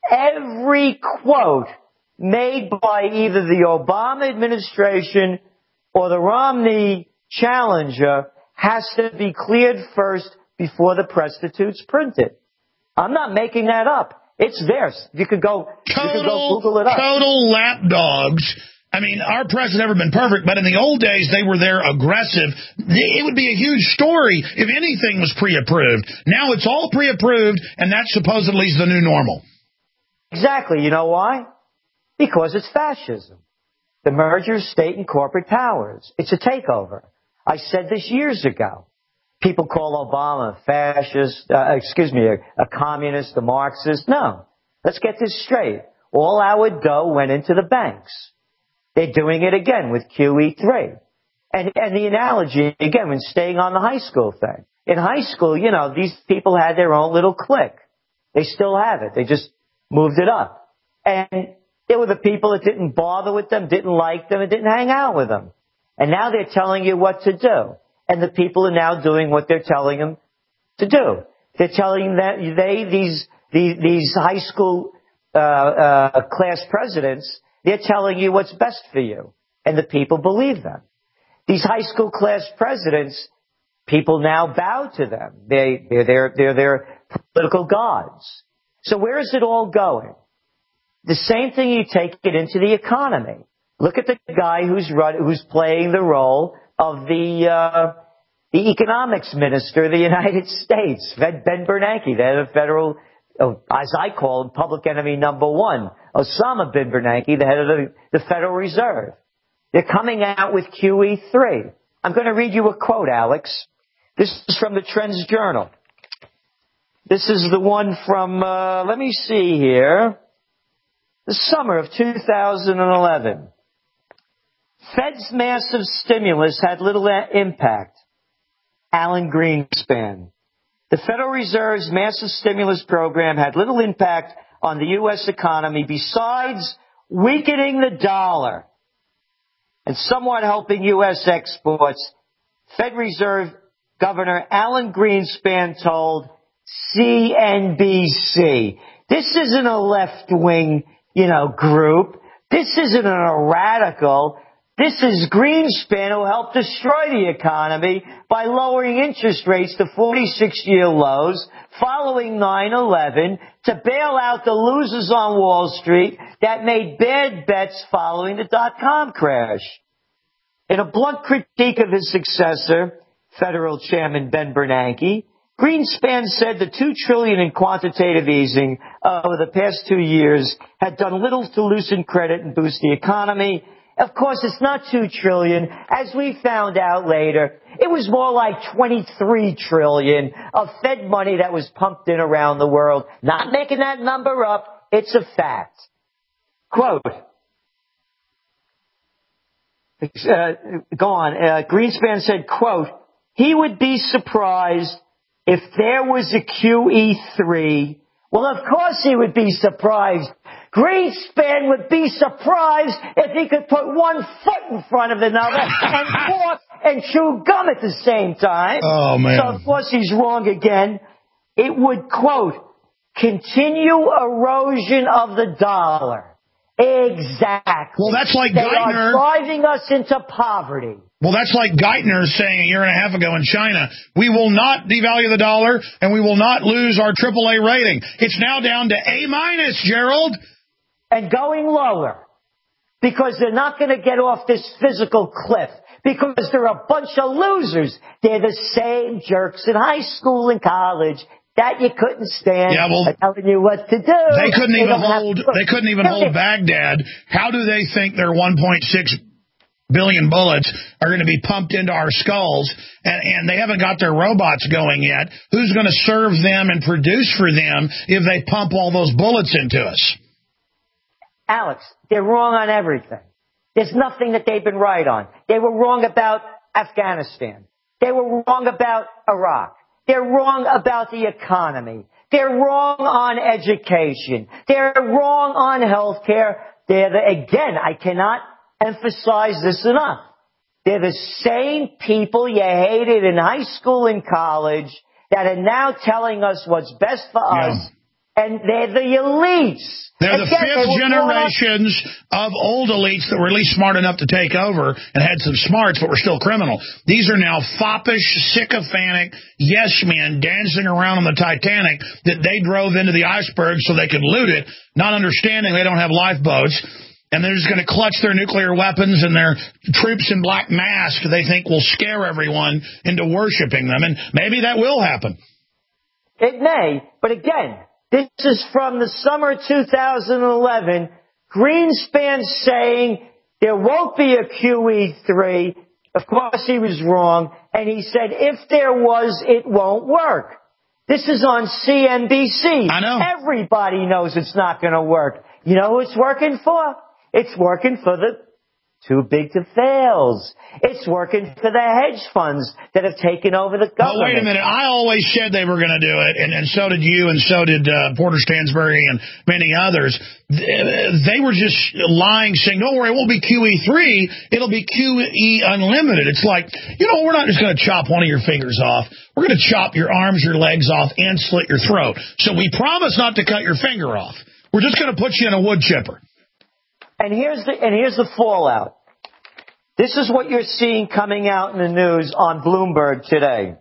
every quote made by either the Obama administration or the Romney challenger has to be cleared first before the prostitutes print it. I'm not making that up. It's theirs. You could go, total, you could go Google it up. Total lapdogs. I mean, our press has never been perfect, but in the old days, they were there aggressive. It would be a huge story if anything was pre-approved. Now it's all pre-approved, and that supposedly is the new normal. Exactly. You know why? Because it's fascism. The merger of state and corporate powers. It's a takeover. I said this years ago. People call Obama a fascist, uh, excuse me, a, a communist, a Marxist. No. Let's get this straight. All our dough went into the banks. They're doing it again with Q E three. And, and the analogy, again, when staying on the high school thing. In high school, you know, these people had their own little clique. They still have it. They just moved it up. And they were the people that didn't bother with them, didn't like them, and didn't hang out with them. And now they're telling you what to do. And the people are now doing what they're telling them to do. They're telling that they, these, these, these high school, uh, uh, class presidents, they're telling you what's best for you. And the people believe them. These high school class presidents, people now bow to them. They, they're their, they're their political gods. So where is it all going? The same thing, you take it into the economy. Look at the guy who's run, who's playing the role of the, uh, the economics minister of the United States, Ben Bernanke, the head of federal, as I call him, public enemy number one, Osama bin Bernanke, the head of the, the Federal Reserve. They're coming out with Q E three. I'm going to read you a quote, Alex. This is from the Trends Journal. This is the one from, uh, let me see here, the summer of two thousand eleven. Fed's massive stimulus had little impact. Alan Greenspan. The Federal Reserve's massive stimulus program had little impact on the U S economy besides weakening the dollar and somewhat helping U S exports. Fed Reserve Governor Alan Greenspan told C N B C. This isn't a left-wing, you know, group. This isn't a radical. This is Greenspan, who helped destroy the economy by lowering interest rates to forty-six-year lows following nine eleven to bail out the losers on Wall Street that made bad bets following the dot-com crash. In a blunt critique of his successor, Federal Chairman Ben Bernanke, Greenspan said the two trillion dollars in quantitative easing over the past two years had done little to loosen credit and boost the economy. Of course, it's not two trillion dollars. As we found out later, it was more like twenty-three trillion dollars of Fed money that was pumped in around the world. Not making that number up. It's a fact. Quote. Uh, go on. Uh, Greenspan said, quote, he would be surprised if there was a Q E three. Well, of course he would be surprised. Greenspan would be surprised if he could put one foot in front of another and talk and chew gum at the same time. Oh, man. So, of course, he's wrong again. It would, quote, continue erosion of the dollar. Exactly. Well, that's like they Geithner. Are driving us into poverty. Well, that's like Geithner saying a year and a half ago in China, we will not devalue the dollar and we will not lose our triple A rating. It's now down to A minus, Gerald. And going lower because they're not going to get off this physical cliff because they're a bunch of losers. They're the same jerks in high school and college that you couldn't stand. Yeah, well, telling you what to do. They couldn't even they hold. They couldn't even hold Baghdad. How do they think their one point six billion bullets are going to be pumped into our skulls? And, and they haven't got their robots going yet. Who's going to serve them and produce for them if they pump all those bullets into us? Alex, they're wrong on everything. There's nothing that they've been right on. They were wrong about Afghanistan. They were wrong about Iraq. They're wrong about the economy. They're wrong on education. They're wrong on health care. They're the, again, I cannot emphasize this enough. They're the same people you hated in high school and college that are now telling us what's best for yeah. us. And they're the elites. They're Again, the fifth they generations of old elites that were at least smart enough to take over and had some smarts but were still criminal. These are now foppish, sycophantic yes men dancing around on the Titanic that they drove into the iceberg so they could loot it, not understanding they don't have lifeboats. And they're just going to clutch their nuclear weapons and their troops in black masks they think will scare everyone into worshiping them. And maybe that will happen. It may, but again, this is from the summer two thousand eleven. Greenspan saying there won't be a Q E three. Of course, he was wrong. And he said if there was, it won't work. This is on C N B C. I know. Everybody knows it's not going to work. You know who it's working for? It's working for the too big to fails. It's working for the hedge funds that have taken over the government. Well, wait a minute. I always said they were going to do it, and, and so did you, and so did uh, Porter Stansbury and many others. They were just lying, saying, don't worry, it won't be Q E three. It'll be Q E Unlimited. It's like, you know, we're not just going to chop one of your fingers off. We're going to chop your arms, your legs off, and slit your throat. So we promise not to cut your finger off. We're just going to put you in a wood chipper. And here's the and here's the fallout. This is what you're seeing coming out in the news on Bloomberg today.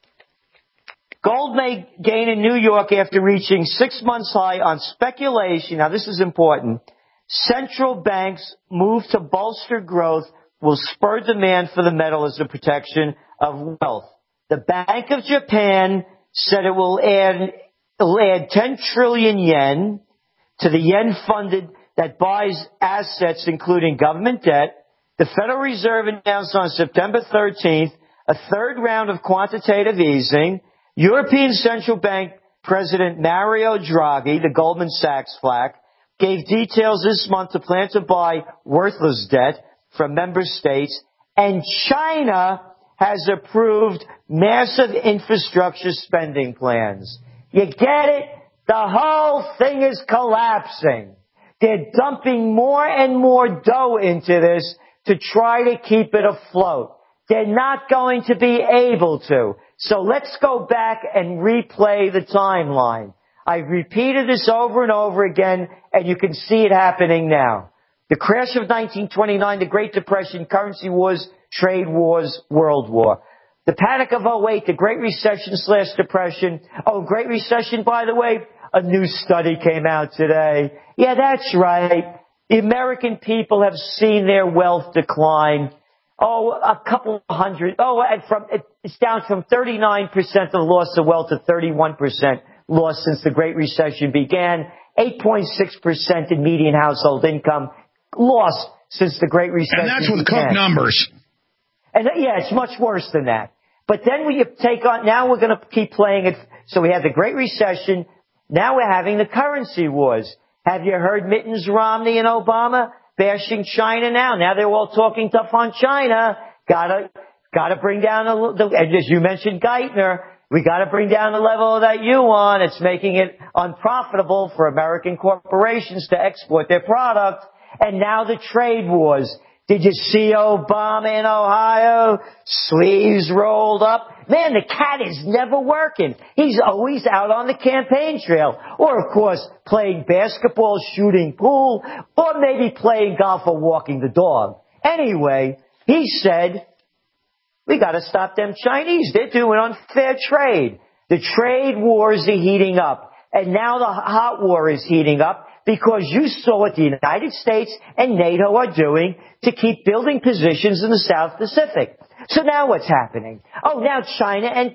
Gold may gain in New York after reaching six months high on speculation. Now, this is important. Central banks' move to bolster growth will spur demand for the metal as a protection of wealth. The Bank of Japan said it will add, it'll add ten trillion yen to the yen-funded that buys assets, including government debt. The Federal Reserve announced on September thirteenth a third round of quantitative easing. European Central Bank President Mario Draghi, the Goldman Sachs flack, gave details this month to plan to buy worthless debt from member states. And China has approved massive infrastructure spending plans. You get it? The whole thing is collapsing. They're dumping more and more dough into this to try to keep it afloat. They're not going to be able to. So let's go back and replay the timeline. I've repeated this over and over again, and you can see it happening now. The crash of nineteen twenty-nine, the Great Depression, currency wars, trade wars, World War. The panic of oh eight, the Great Recession slash Depression. Oh, Great Recession, by the way, a new study came out today. Yeah, that's right. The American people have seen their wealth decline. Oh, a couple hundred. Oh, and from it's down from thirty-nine percent of loss of wealth to thirty-one percent loss since the Great Recession began. eight point six percent in median household income lost since the Great Recession began. And that's with began. Cook numbers. And yeah, it's much worse than that. But then we take on, now we're going to keep playing it. So we had the Great Recession. Now we're having the currency wars. Have you heard Mittens Romney and Obama bashing China now? Now they're all talking tough on China. Gotta, gotta bring down the, the and as you mentioned Geithner, we gotta bring down the level of that yuan. It's making it unprofitable for American corporations to export their product. And now the trade wars. Did you see Obama in Ohio? Sleeves rolled up. Man, the cat is never working. He's always out on the campaign trail. Or, of course, playing basketball, shooting pool, or maybe playing golf or walking the dog. Anyway, he said, we gotta stop them Chinese. They're doing unfair trade. The trade wars are heating up. And now the hot war is heating up, because you saw what the United States and NATO are doing to keep building positions in the South Pacific. So now what's happening? Oh, now China and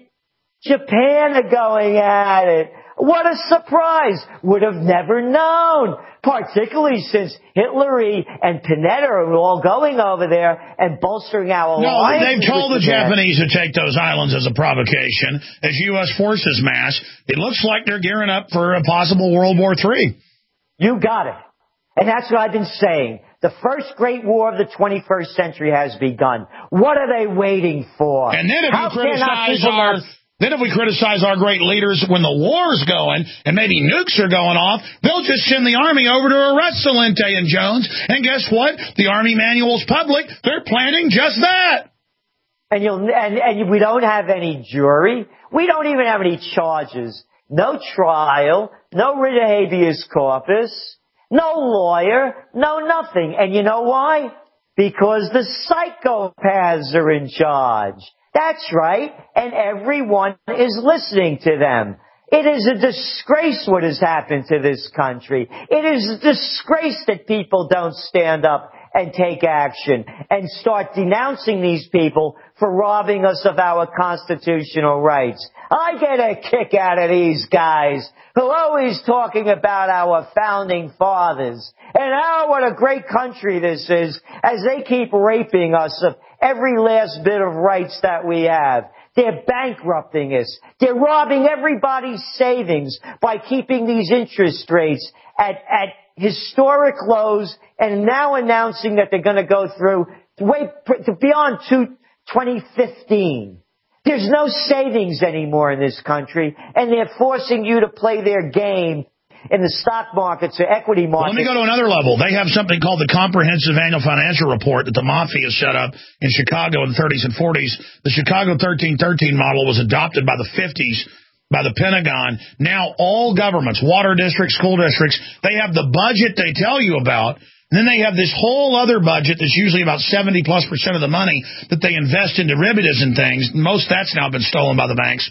Japan are going at it. What a surprise. Would have never known. Particularly since Hillary and Panetta are all going over there and bolstering our no, alliance. No, they've told the Japanese to take those islands as a provocation, as U S forces mass. It looks like they're gearing up for a possible World War Three. You got it. And that's what I've been saying. The first great war of the twenty-first century has begun. What are they waiting for? And then if How you criticize our, then if we criticize our great leaders when the war's going and maybe nukes are going off, they'll just send the army over to arrest Salente and Jones. And guess what? The Army manual's public. They're planning just that. And you'll and, and we don't have any jury. We don't even have any charges. No trial, no writ of habeas corpus, no lawyer, no nothing. And you know why? Because the psychopaths are in charge. That's right. And everyone is listening to them. It is a disgrace what has happened to this country. It is a disgrace that people don't stand up and take action and start denouncing these people for robbing us of our constitutional rights. I get a kick out of these guys who are always talking about our founding fathers and how what a great country this is, as they keep raping us of every last bit of rights that we have. They're bankrupting us. They're robbing everybody's savings by keeping these interest rates at, at historic lows and now announcing that they're going to go through way to beyond twenty fifteen. There's no savings anymore in this country, and they're forcing you to play their game in the stock markets or equity markets. Well, let me go to another level. They have something called the Comprehensive Annual Financial Report that the mafia set up in Chicago in the thirties and forties. The Chicago thirteen thirteen model was adopted by the fifties by the Pentagon. Now all governments, water districts, school districts, they have the budget they tell you about. And then they have this whole other budget that's usually about seventy plus percent of the money that they invest in derivatives and things. Most that's now been stolen by the banks.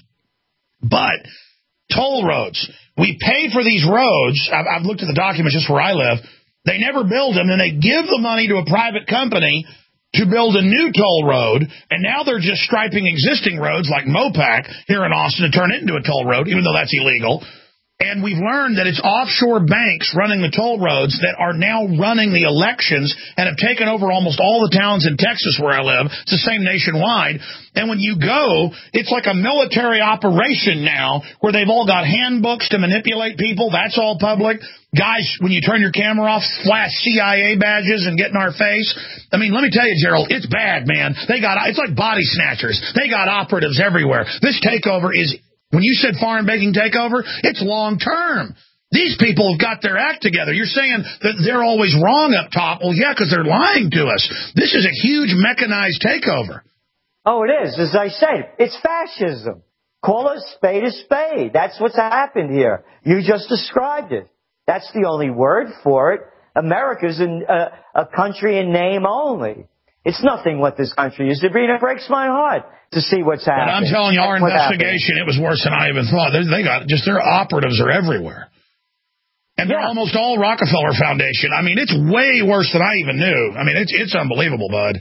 But toll roads. We pay for these roads. I've, I've looked at the documents just where I live. They never build them, and they give the money to a private company to build a new toll road, and now they're just striping existing roads like Mopac here in Austin to turn it into a toll road, even though that's illegal. And we've learned that it's offshore banks running the toll roads that are now running the elections and have taken over almost all the towns in Texas where I live. It's the same nationwide. And when you go, it's like a military operation now where they've all got handbooks to manipulate people. That's all public. Guys, when you turn your camera off, flash C I A badges and get in our face. I mean, let me tell you, Gerald, it's bad, man. They got, it's like body snatchers. They got operatives everywhere. This takeover is, when you said foreign banking takeover, it's long term. These people have got their act together. You're saying that they're always wrong up top. Well, yeah, because they're lying to us. This is a huge mechanized takeover. Oh, it is. As I said, it's fascism. Call a spade a spade. That's what's happened here. You just described it. That's the only word for it. America's in, uh, a country in name only. It's nothing what this country is to be, and it breaks my heart to see what's happening. But I'm telling you, our investigation, it was worse than I even thought. They, they got just their operatives are everywhere. And they're yeah. almost all Rockefeller Foundation. I mean, it's way worse than I even knew. I mean, it's it's unbelievable, bud.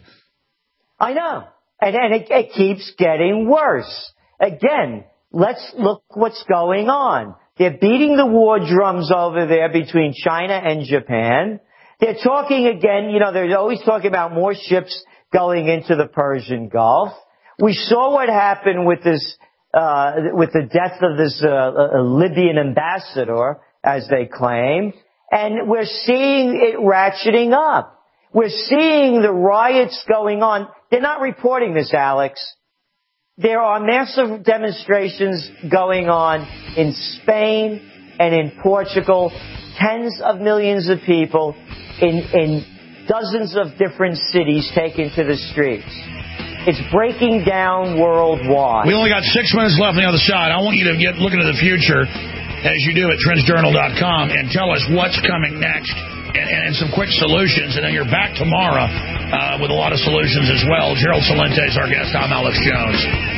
I know. And, and it, it keeps getting worse. Again, let's look what's going on. They're beating the war drums over there between China and Japan. They're talking again, you know, they're always talking about more ships going into the Persian Gulf. We saw what happened with this, uh, with the death of this, uh, uh, Libyan ambassador, as they claim. And we're seeing it ratcheting up. We're seeing the riots going on. They're not reporting this, Alex. There are massive demonstrations going on in Spain and in Portugal. Tens of millions of people in, in dozens of different cities taken to the streets. It's breaking down worldwide. We only got six minutes left on the other side. I want you to get looking to the future, as you do at Trends Journal dot com, and tell us what's coming next and, and some quick solutions. And then you're back tomorrow uh, with a lot of solutions as well. Gerald Celente is our guest. I'm Alex Jones.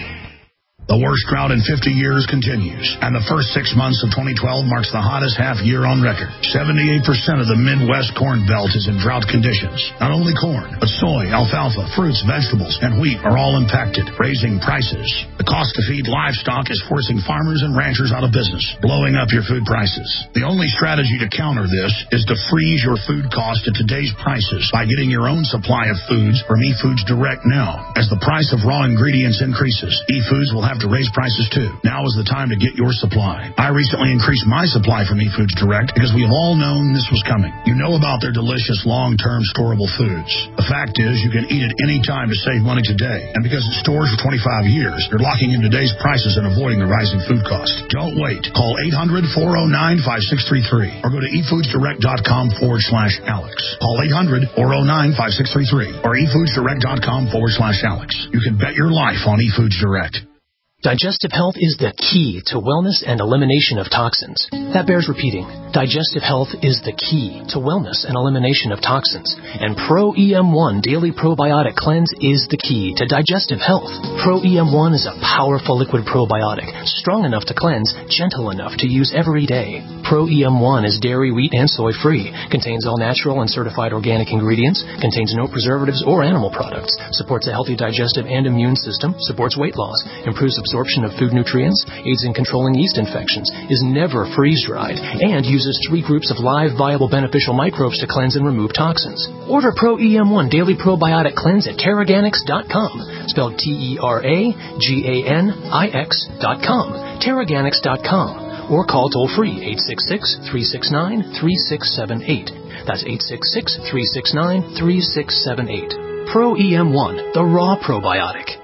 The worst drought in fifty years continues, and the first six months of twenty twelve marks the hottest half year on record. seventy-eight percent of the Midwest Corn Belt is in drought conditions. Not only corn, but soy, alfalfa, fruits, vegetables, and wheat are all impacted, raising prices. The cost to feed livestock is forcing farmers and ranchers out of business, blowing up your food prices. The only strategy to counter this is to freeze your food cost at today's prices by getting your own supply of foods from eFoods Direct now. As the price of raw ingredients increases, eFoods will have to raise prices too. Now is the time to get your supply. I recently increased my supply from eFoods Direct because we have all known this was coming. You know about their delicious long-term storable foods. The fact is you can eat it any time to save money today. And because it stores for twenty-five years, you're locking in today's prices and avoiding the rising food cost. Don't wait. Call eight hundred, four oh nine, five six three three or go to eFoodsDirect.com forward slash Alex. Call eight hundred, four oh nine, five six three three or eFoodsDirect.com forward slash Alex. You can bet your life on eFoods Direct. Digestive health is the key to wellness and elimination of toxins. That bears repeating. Digestive health is the key to wellness and elimination of toxins. And Pro E M one Daily Probiotic Cleanse is the key to digestive health. Pro E M one is a powerful liquid probiotic, strong enough to cleanse, gentle enough to use every day. Pro E M one is dairy, wheat, and soy free, contains all natural and certified organic ingredients, contains no preservatives or animal products, supports a healthy digestive and immune system, supports weight loss, improves absorption of food nutrients, aids in controlling yeast infections, is never freeze-dried, and uses three groups of live, viable, beneficial microbes to cleanse and remove toxins. Order Pro E M one Daily Probiotic Cleanse at Teraganix dot com, spelled T E R A G A N I X dot com, Teraganix dot com, or call toll-free eight six six, three six nine, three six seven eight. That's eight six six, three six nine, three six seven eight. Pro E M one, the raw probiotic.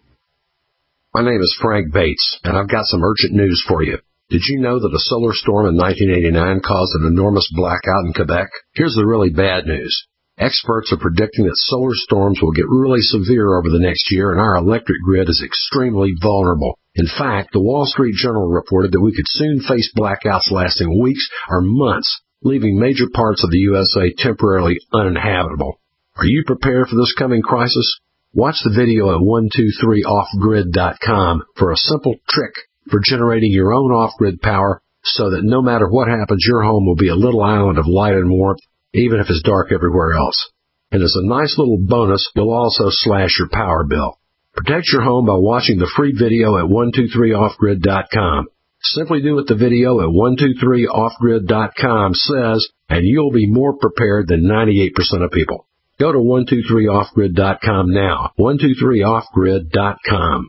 My name is Frank Bates, and I've got some urgent news for you. Did you know that a solar storm in nineteen eighty-nine caused an enormous blackout in Quebec? Here's the really bad news. Experts are predicting that solar storms will get really severe over the next year, and our electric grid is extremely vulnerable. In fact, the Wall Street Journal reported that we could soon face blackouts lasting weeks or months, leaving major parts of the U S A temporarily uninhabitable. Are you prepared for this coming crisis? Watch the video at one two three off grid dot com for a simple trick for generating your own off-grid power so that no matter what happens, your home will be a little island of light and warmth, even if it's dark everywhere else. And as a nice little bonus, you'll also slash your power bill. Protect your home by watching the free video at one two three off grid dot com. Simply do what the video at one two three off grid dot com says, and you'll be more prepared than ninety-eight percent of people. Go to one two three off grid dot com now, one two three off grid dot com.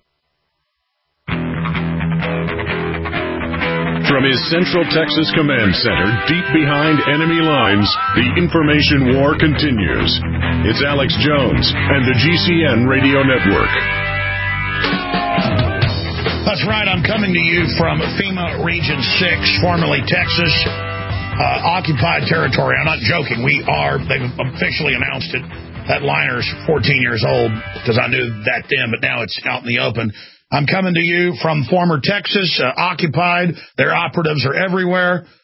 From his Central Texas Command Center, deep behind enemy lines, the information war continues. It's Alex Jones and the G C N Radio Network. That's right, I'm coming to you from FEMA Region six, formerly Texas. Uh, occupied territory. I'm not joking. We are, they've officially announced it. That liner's fourteen years old because I knew that then, but now it's out in the open. I'm coming to you from former Texas, uh, occupied. Their operatives are everywhere.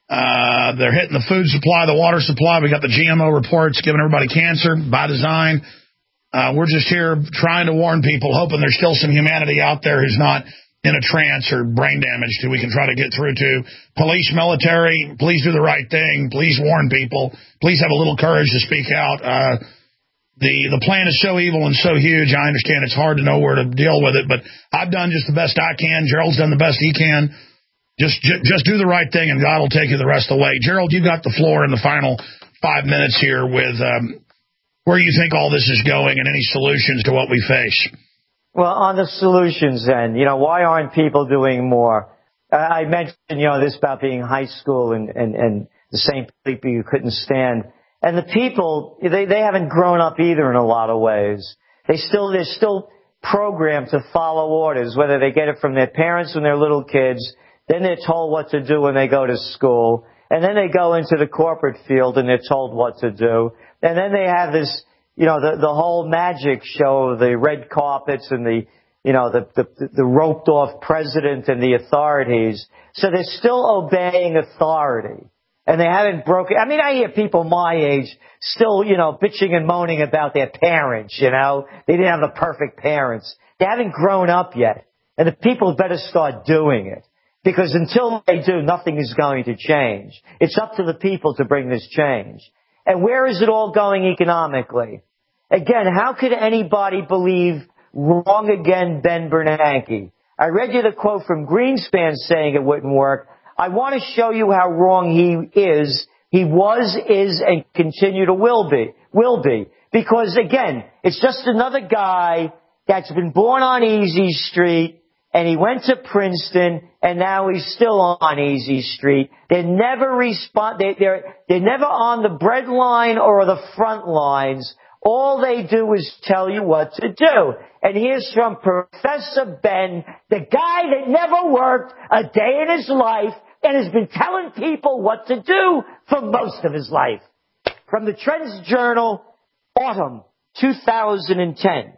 Uh, they're hitting the food supply, the water supply. We got the G M O reports giving everybody cancer by design. Uh, we're just here trying to warn people, hoping there's still some humanity out there who's not in a trance or brain damaged who we can try to get through to. Police, military, please do the right thing. Please warn people. Please have a little courage to speak out. Uh, the, the plan is so evil and so huge, I understand it's hard to know where to deal with it, but I've done just the best I can. Gerald's done the best he can. Just, j- just do the right thing, and God will take you the rest of the way. Gerald, you got the floor in the final five minutes here with um, where you think all this is going and any solutions to what we face. Well, on the solutions then, you know, why aren't people doing more? Uh, I mentioned, you know, this about being high school and, and, and the same people you couldn't stand. And the people, they, they haven't grown up either in a lot of ways. They still, they're still programmed to follow orders, whether they get it from their parents when they're little kids. Then they're told what to do when they go to school. And then they go into the corporate field and they're told what to do. And then they have this, you know, the, the whole magic show, the red carpets and the, you know, the, the, the roped off president and the authorities. So they're still obeying authority. And they haven't broken, I mean, I hear people my age still, you know, bitching and moaning about their parents, you know. They didn't have the perfect parents. They haven't grown up yet. And the people better start doing it. Because until they do, nothing is going to change. It's up to the people to bring this change. And where is it all going economically? Again, how could anybody believe wrong again Ben Bernanke? I read you the quote from Greenspan saying it wouldn't work. I want to show you how wrong he is. He was, is, and continue to will be. Will be. Because again, it's just another guy that's been born on Easy Street, and he went to Princeton, and now he's still on Easy Street. They never respond. They, they're they're never on the bread line or the front lines. All they do is tell you what to do. And here's from Professor Ben, the guy that never worked a day in his life and has been telling people what to do for most of his life. From the Trends Journal, autumn two thousand ten.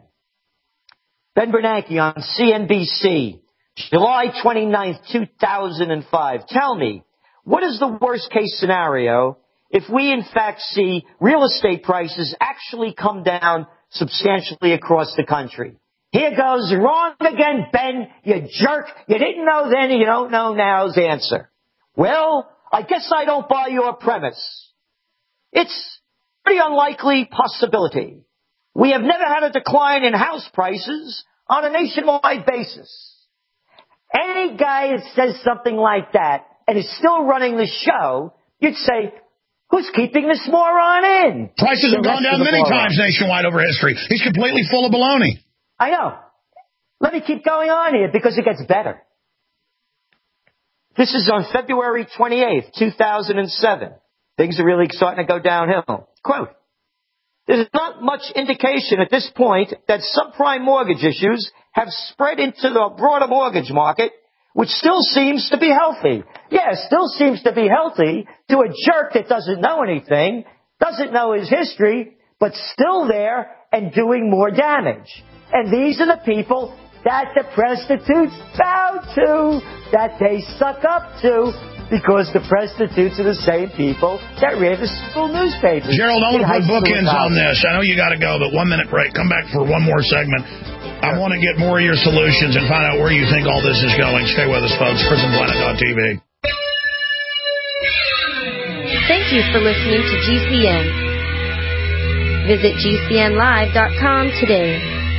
Ben Bernanke on C N B C, July twenty-ninth, two thousand five. Tell me, what is the worst case scenario if we in fact see real estate prices actually come down substantially across the country? Here goes, wrong again, Ben, you jerk. You didn't know then, you don't know now's answer. Well, I guess I don't buy your premise. It's a pretty unlikely possibility. We have never had a decline in house prices on a nationwide basis. Any guy that says something like that and is still running the show, you'd say, who's keeping this moron in? Prices have gone down many times nationwide over history. He's completely full of baloney. I know. Let me keep going on here because it gets better. This is on February twenty-eighth, two thousand seven. Things are really starting to go downhill. Quote, there's not much indication at this point that subprime mortgage issues have spread into the broader mortgage market, which still seems to be healthy. Yeah, still seems to be healthy to a jerk that doesn't know anything, doesn't know his history, but still there and doing more damage. And these are the people that the prostitutes bow to, that they suck up to, because the prostitutes are the same people that read the school newspapers. Gerald, I want to put bookends on this. I know you got to go, but one minute break. Come back for one more segment. I want to get more of your solutions and find out where you think all this is going. Stay with us, folks. prison planet dot t v. Thank you for listening to G C N. Visit G C N live dot com today.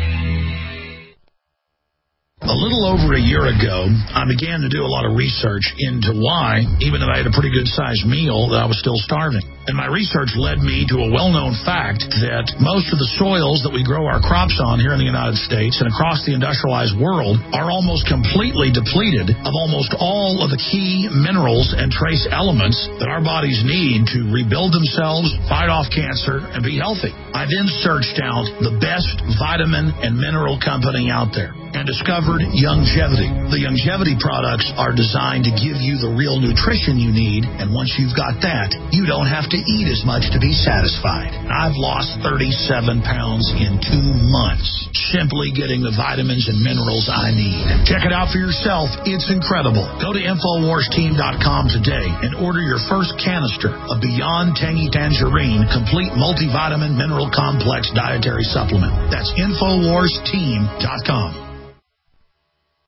A little over a year ago, I began to do a lot of research into why, even though I had a pretty good-sized meal, that I was still starving. And my research led me to a well-known fact that most of the soils that we grow our crops on here in the United States and across the industrialized world are almost completely depleted of almost all of the key minerals and trace elements that our bodies need to rebuild themselves, fight off cancer, and be healthy. I then searched out the best vitamin and mineral company out there and discovered Youngevity. The Youngevity products are designed to give you the real nutrition you need, and once you've got that, you don't have have to eat as much to be satisfied. I've lost thirty-seven pounds in two months, simply getting the vitamins and minerals I need. Check it out for yourself. It's incredible. Go to Infowars Team dot com today and order your first canister of Beyond Tangy Tangerine Complete Multivitamin Mineral Complex Dietary Supplement. That's Infowars Team dot com.